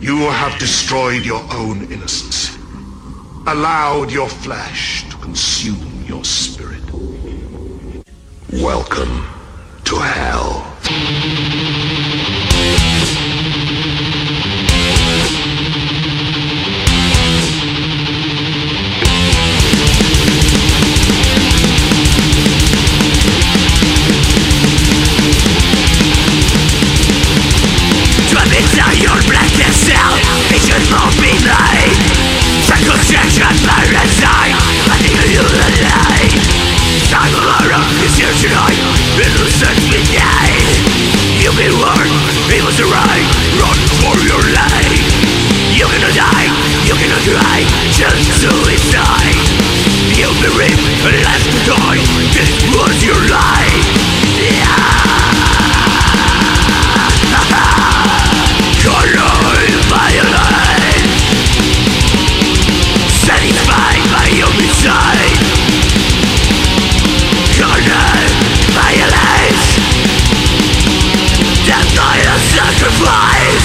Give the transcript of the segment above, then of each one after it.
You have destroyed your own innocence, allowed your flesh to consume your spirit. Welcome to hell. Your blackness cell, it should not be made. Circumcision, parasite, letting you alive. Time alone is here tonight, innocent we died. You've been warned, it was the right, run for your life. You cannot die, you cannot try, just suicide. You've been raped and left to die, this was your life. Satisfied by your inside, cornered by your lies, death by a sacrifice.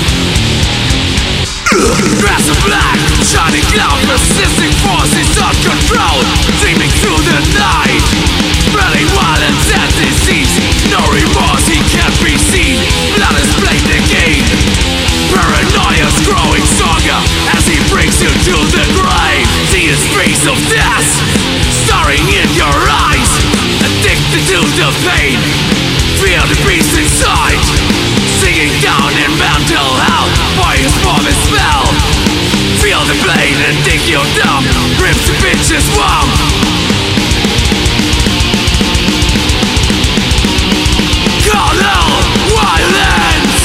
Grass of black, shining cloud, persisting forces of control, streaming through the night, spreading violence and disease. No remorse, he can't be seen. Blood is blamed again. Paranoia's growing stronger as he brings you to the grave. See his face of death staring in your eyes, addicted to the pain. Feel the beast inside, sinking down in mental hell by his vomit spell. Feel the blade and dig your dumb, rips the bitch's womb. Call hell violence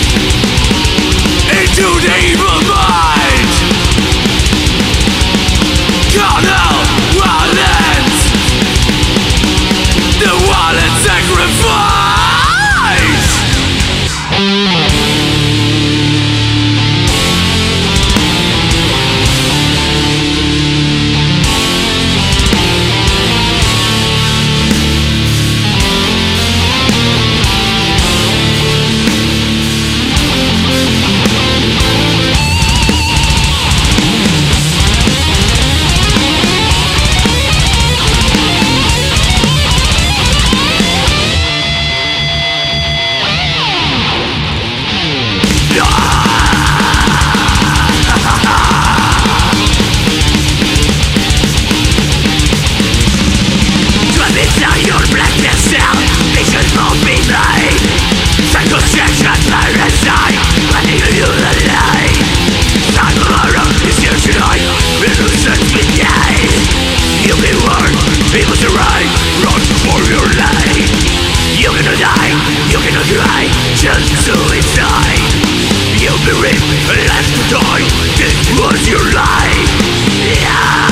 into the evil mind. Call hell violence, the violent sacrifice. Circumcision, parasite, letting you alive. Time alone is here tonight, innocent we died. You've been warned, it was the right, run for your life. You cannot die, you cannot try, just suicide. You've been raped and left to die, this was your life. Yeah.